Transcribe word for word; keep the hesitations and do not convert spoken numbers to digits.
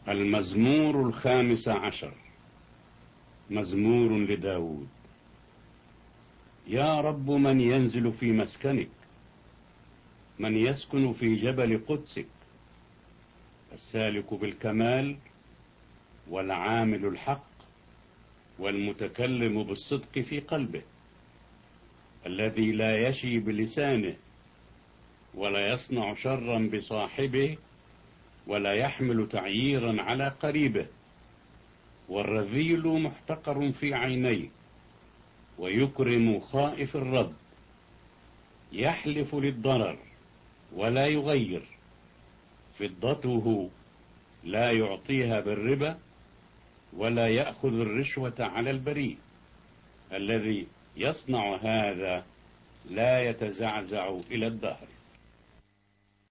المزمور الخامس عشر، مزمور لداود. يا رب، من ينزل في مسكنك؟ من يسكن في جبل قدسك؟ السالك بالكمال، والعامل الحق، والمتكلم بالصدق في قلبه، الذي لا يشي بلسانه، ولا يصنع شرا بصاحبه، ولا يحمل تعييرا على قريبه. والرذيل محتقر في عينيه، ويكرم خائف الرب. يحلف للضرر ولا يغير، فضته لا يعطيها بالربا، ولا يأخذ الرشوة على البريء. الذي يصنع هذا لا يتزعزع إلى الدهر.